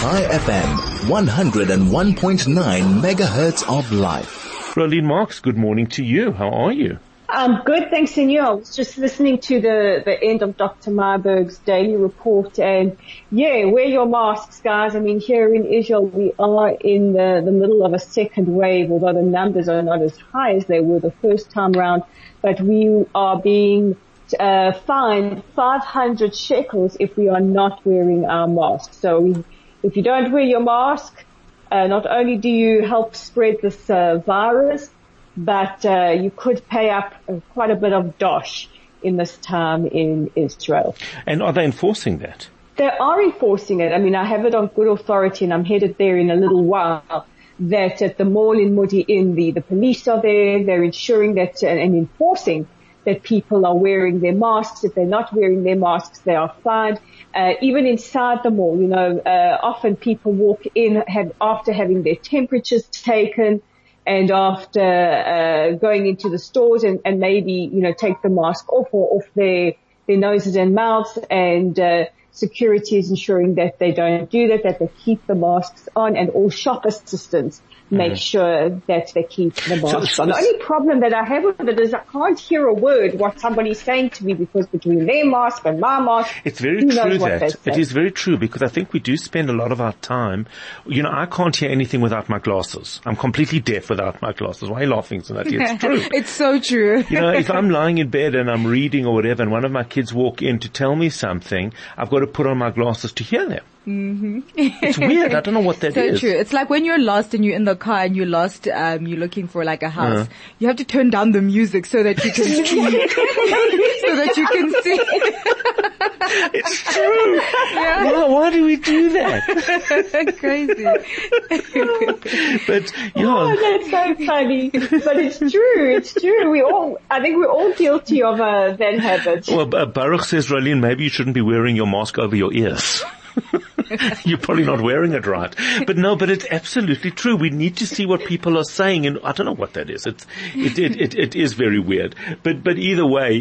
Chai FM, 101.9 megahertz of life. Rolene Marks, good morning to you. How are you? I'm good, thanks, and you. I was just listening to the end of Dr. Myberg's daily report, and yeah, wear your masks, guys. I mean, here in Israel, we are in the middle of a second wave, although the numbers are not as high as they were the first time round, but we are being fined 500 shekels if we are not wearing our masks. So if you don't wear your mask, not only do you help spread this virus, but you could pay up quite a bit of dosh in this time in Israel. And are they enforcing that? They are enforcing it. I mean, I have it on good authority, and I'm headed there in a little while, that at the mall in Modi'in, the police are there. They're ensuring that and enforcing that people are wearing their masks. If they're not wearing their masks, they are fined. Even inside the mall, often people walk in after having their temperatures taken, and after going into the stores and maybe take the mask off their noses and mouths, and security is ensuring that they don't do that they keep the masks on, and all shop assistants make sure that they keep the masks on. The only problem that I have with it is I can't hear a word what somebody's saying to me, because between their mask and my mask, it's very true that. It is very true, because I think we do spend a lot of our time, I can't hear anything without my glasses. I'm completely deaf without my glasses. Why are you laughing, Sonati? It's true. It's so true. If I'm lying in bed and I'm reading or whatever, and one of my kids walk in to tell me something, I've got to put on my glasses to hear them. Mm-hmm. It's weird. I don't know what that is. So true. It's like when you're lost and you're in the car and you're lost, you're looking for like a house. You have to turn down the music so that you can see, so that you can see. It's true. Yeah. Why do we do that? Crazy. But that's so funny. But it's true. It's true. I think we're all guilty of that habit. Well, Baruch says, Rolene, maybe you shouldn't be wearing your mask over your ears. You're probably not wearing it right. But it's absolutely true. We need to see what people are saying, and I don't know what that is. It is very weird. But either way,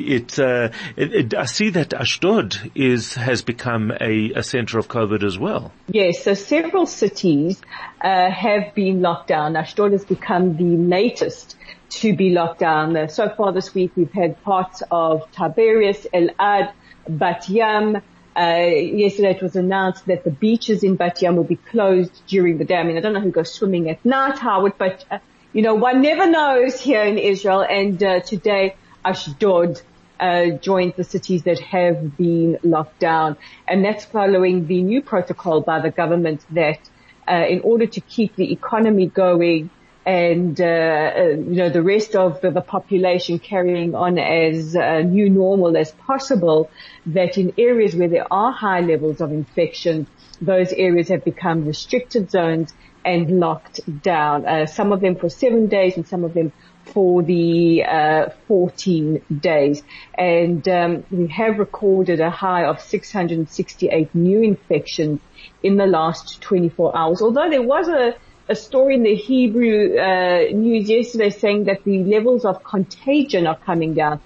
I see that Ashdod has become a center of COVID as well. Yes, so several cities have been locked down. Ashdod has become the latest to be locked down. So far this week, we've had parts of Tiberias, Elad, Bat Yam. Yesterday it was announced that the beaches in Bat Yam will be closed during the day. I mean, I don't know who goes swimming at night, Howard, but, one never knows here in Israel. And, today Ashdod, joined the cities that have been locked down. And that's following the new protocol by the government that, in order to keep the economy going, and the rest of the population carrying on as new normal as possible, that in areas where there are high levels of infection, those areas have become restricted zones and locked down. Some of them for 7 days and some of them for the 14 days. And we have recorded a high of 668 new infections in the last 24 hours. Although there was a story in the Hebrew news yesterday saying that the levels of contagion are coming down.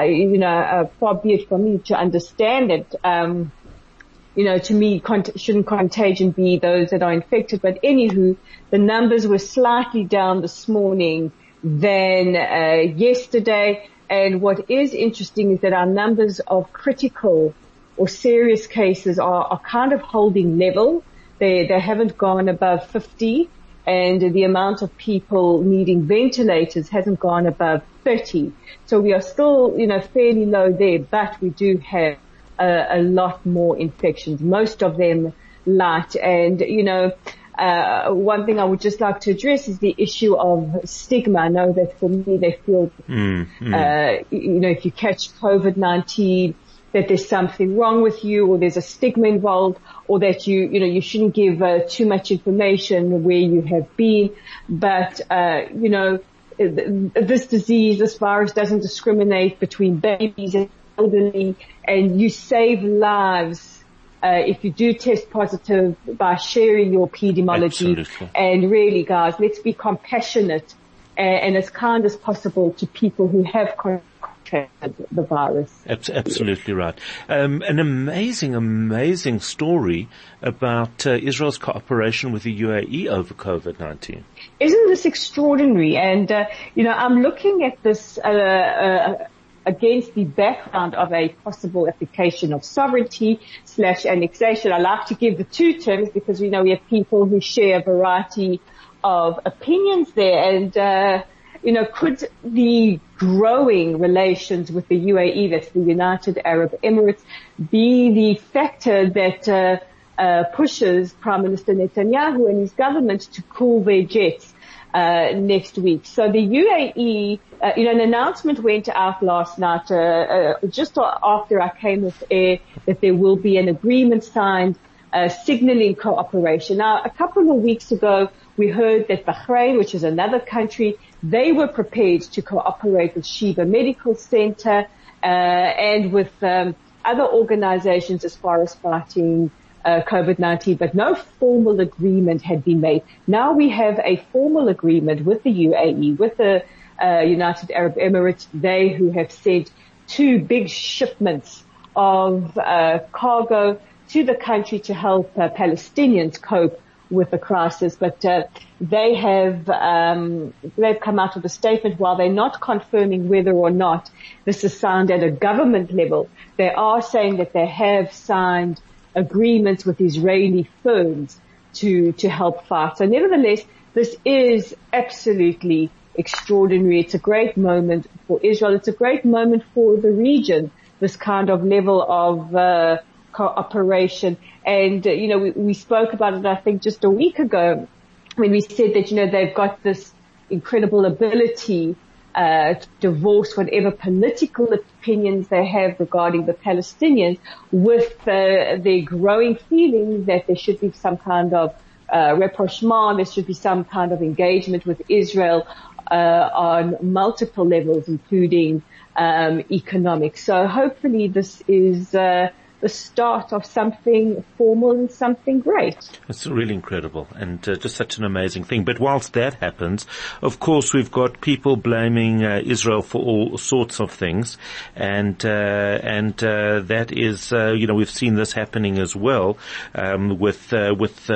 Far be it from me to understand it. To me, shouldn't contagion be those that are infected? But anywho, the numbers were slightly down this morning than yesterday. And what is interesting is that our numbers of critical or serious cases are kind of holding level. They haven't gone above 50. And the amount of people needing ventilators hasn't gone above 30. So we are still, fairly low there, but we do have a lot more infections, most of them light. And, one thing I would just like to address is the issue of stigma. I know that for me, they feel, if you catch COVID-19, that there's something wrong with you, or there's a stigma involved, or that you shouldn't give too much information where you have been. But this disease, this virus doesn't discriminate between babies and elderly, and you save lives if you do test positive by sharing your epidemiology. Absolutely. And really, guys, let's be compassionate and as kind as possible to people who have the virus. Absolutely right. An amazing story about Israel's cooperation with the UAE over COVID-19. Isn't this extraordinary? And, I'm looking at this against the background of a possible application of sovereignty / annexation. I like to give the two terms because, we have people who share a variety of opinions there. And, could the growing relations with the UAE, that's the United Arab Emirates, be the factor that pushes Prime Minister Netanyahu and his government to cool their jets next week? So the UAE, an announcement went out last night, just after I came off air, that there will be an agreement signed signaling cooperation. Now, a couple of weeks ago, we heard that Bahrain, which is another country, they were prepared to cooperate with Sheba Medical Center and with other organizations as far as fighting COVID-19, but no formal agreement had been made. Now we have a formal agreement with the UAE, with the United Arab Emirates, they who have sent 2 big shipments of cargo to the country to help Palestinians cope with the crisis. But they've come out with a statement. While they're not confirming whether or not this is signed at a government level, they are saying that they have signed agreements with Israeli firms to help fight. So nevertheless, this is absolutely extraordinary. It's a great moment for Israel. It's a great moment for the region, this kind of level of cooperation. And, we spoke about it, I think, just a week ago when we said that, they've got this incredible ability to divorce whatever political opinions they have regarding the Palestinians with their growing feeling that there should be some kind of rapprochement, there should be some kind of engagement with Israel on multiple levels, including economic. So hopefully this is the start of something formal and something great. It's really incredible and just such an amazing thing. But whilst that happens, of course, we've got people blaming Israel for all sorts of things, and that is, we've seen this happening as well with the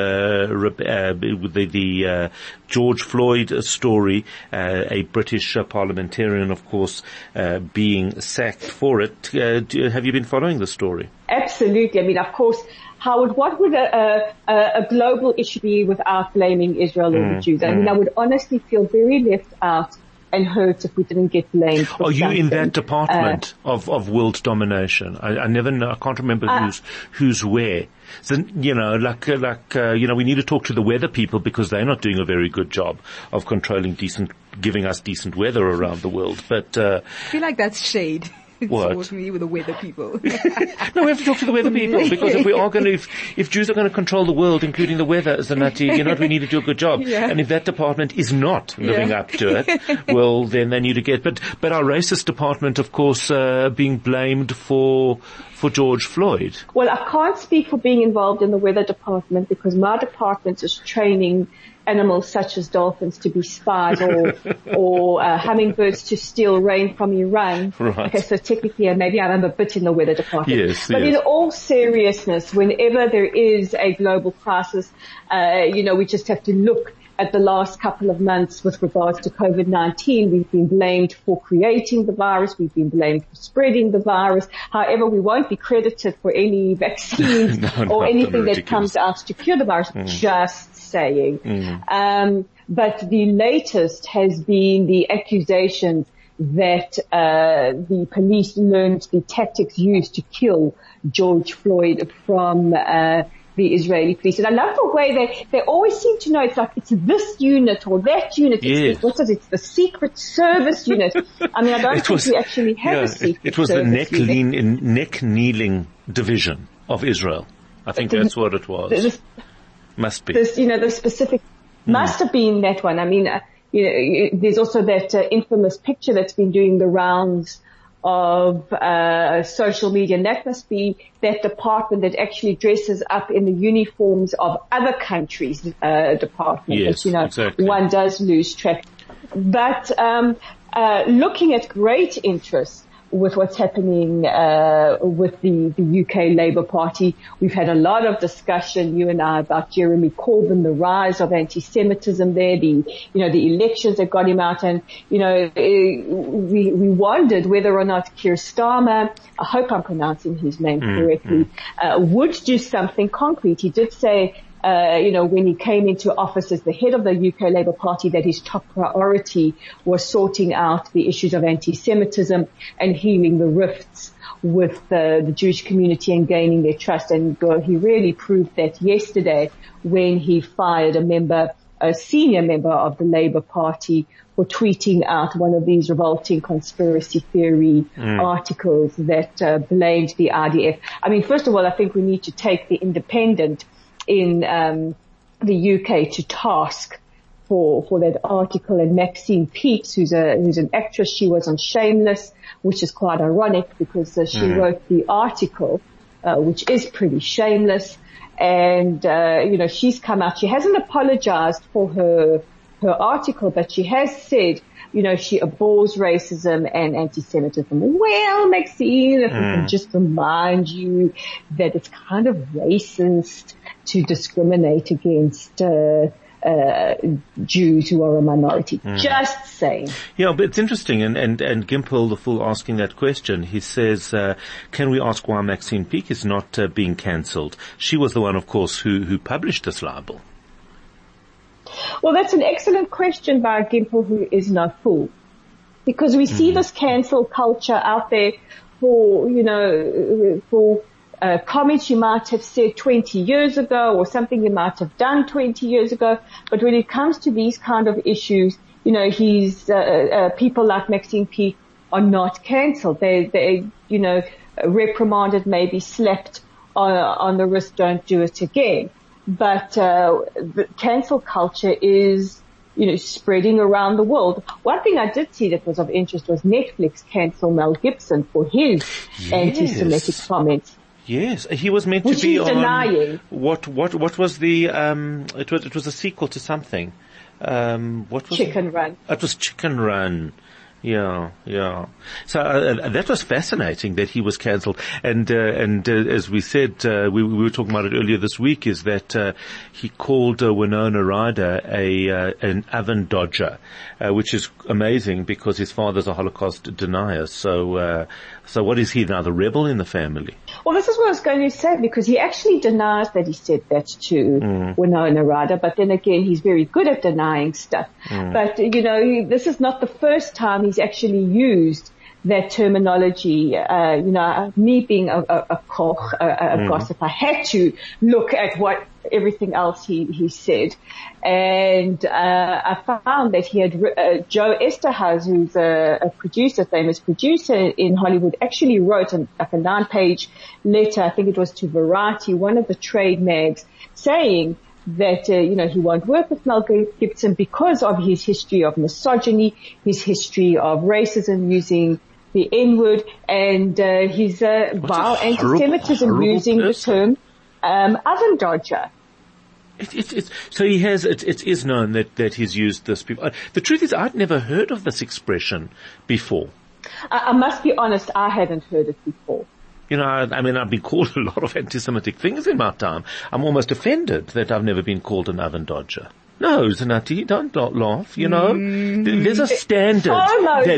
George Floyd story, a British parliamentarian, of course, being sacked for it. Have you been following the story? Absolutely. I mean, of course, Howard, what would a global issue be without blaming Israel or the Jews? I mean, I would honestly feel very left out and hurt if we didn't get blamed for something. Are you in that department of world domination? I never know. I can't remember who's where. So, we need to talk to the weather people because they're not doing a very good job of giving us decent weather around the world. But, I feel like that's shade. What? Towards me with the weather people. No, we have to talk to the weather people because if Jews are going to control the world, including the weather, Zanati, we need to do a good job. Yeah. And if that department is not living up to it, well, then they need to get, but our racist department, of course, being blamed for George Floyd. Well, I can't speak for being involved in the weather department because my department is training animals such as dolphins to be spies or hummingbirds to steal rain from Iran. Right. Okay, so technically maybe I'm a bit in the weather department. Yes, but in all seriousness, whenever there is a global crisis, we just have to look at the last couple of months with regards to COVID-19. We've been blamed for creating the virus. We've been blamed for spreading the virus. However, we won't be credited for any vaccines or anything that comes out to cure the virus. Just saying. But the latest has been the accusations that the police learned the tactics used to kill George Floyd from the Israeli police. And I love the way they always seem to know it's like it's this unit or that unit. Yes. It's the Secret Service unit. I mean, I don't think we actually have a Secret Service. It was the neck kneeling division of Israel. I think that's what it was. Must be. The specific must have been that one. I mean, there's also that infamous picture that's been doing the rounds of social media, and that must be that department that actually dresses up in the uniforms of other countries' department. Yes, exactly. One does lose track. But looking at great interest with what's happening with the UK Labour Party. We've had a lot of discussion, you and I, about Jeremy Corbyn, the rise of anti-Semitism there, the elections that got him out, and we wondered whether or not Keir Starmer, I hope I'm pronouncing his name correctly, would do something concrete. He did say, when he came into office as the head of the UK Labour Party, that his top priority was sorting out the issues of anti-Semitism and healing the rifts with the Jewish community and gaining their trust. And he really proved that yesterday when he fired a senior member of the Labour Party for tweeting out one of these revolting conspiracy theory articles that blamed the IDF. I mean, first of all, I think we need to take the Independent in the UK to task for that article, and Maxine Peake, who's an actress, she was on Shameless, which is quite ironic because she wrote the article, which is pretty shameless, and she's come out. She hasn't apologized for her article, but she has said, she abhors racism and anti-Semitism. Well, Maxine, if we can just remind you that it's kind of racist to discriminate against Jews who are a minority. Just saying. Yeah, but it's interesting, and Gimple, the fool, asking that question, he says, can we ask why Maxine Peake is not being cancelled? She was the one, of course, who published this libel. Well, that's an excellent question by a Gimple who is no fool. Because we see this cancel culture out there for comments you might have said 20 years ago or something you might have done 20 years ago. But when it comes to these kind of issues, people like Maxine Peake are not cancelled. They reprimanded, maybe slapped on the wrist, don't do it again. But the cancel culture is, spreading around the world. One thing I did see that was of interest was Netflix cancel Mel Gibson for his anti-Semitic comments. Yes, he was meant to be on denying. What was the it was a sequel to something. What was Chicken Run. It was Chicken Run. Yeah. So that was fascinating that he was cancelled, and as we said, we were talking about it earlier this week. Is that he called Winona Ryder an oven dodger, which is amazing because his father's a Holocaust denier. So what is he now, the rebel in the family? Well, this is what I was going to say, because he actually denies that he said that to Winona Ryder, but then again, he's very good at denying stuff. But, this is not the first time he's actually used that terminology. Me being a koch, a gossip, I had to look at everything else he said. And I found that he had Joe Esterhazy, who's a producer, famous producer in Hollywood, actually wrote a 9-page letter, I think it was to Variety, one of the trade mags, saying that, he won't work with Mel Gibson because of his history of misogyny, his history of racism, using the N-word, and his vile anti-Semitism, using the term oven dodger. So he has. It is known that he's used this. The truth is, I'd never heard of this expression before. I must be honest, I hadn't heard it before. I've been called a lot of anti-Semitic things in my time. I'm almost offended that I've never been called an oven dodger. No, Zanati, don't laugh, There's a standard that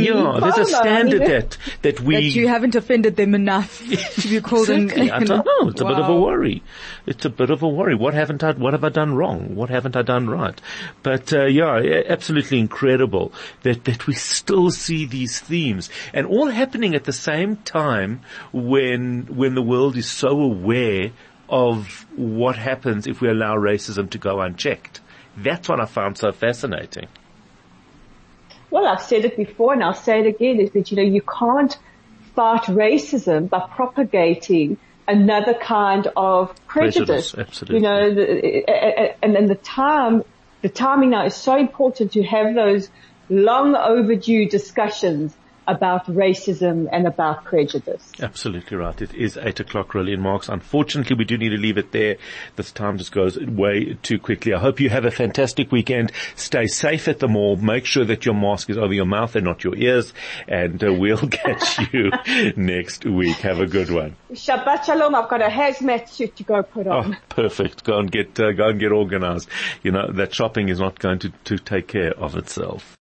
we... That you haven't offended them enough to be called an... I don't know. It's a bit of a worry. It's a bit of a worry. What have I done wrong? What haven't I done right? But, absolutely incredible that we still see these themes, and all happening at the same time when the world is so aware of what happens if we allow racism to go unchecked. That's what I found so fascinating. Well, I've said it before and I'll say it again, is that, you can't fight racism by propagating another kind of prejudice. Absolutely. And then the timing now is so important to have those long overdue discussions about racism and about prejudice. Absolutely right. It is 8 o'clock, Rolene Marks. Unfortunately, we do need to leave it there. This time just goes way too quickly. I hope you have a fantastic weekend. Stay safe at the mall. Make sure that your mask is over your mouth and not your ears. And we'll catch you next week. Have a good one. Shabbat shalom. I've got a hazmat suit to go put on. Oh, perfect. Go and get organized. You know, that shopping is not going to take care of itself.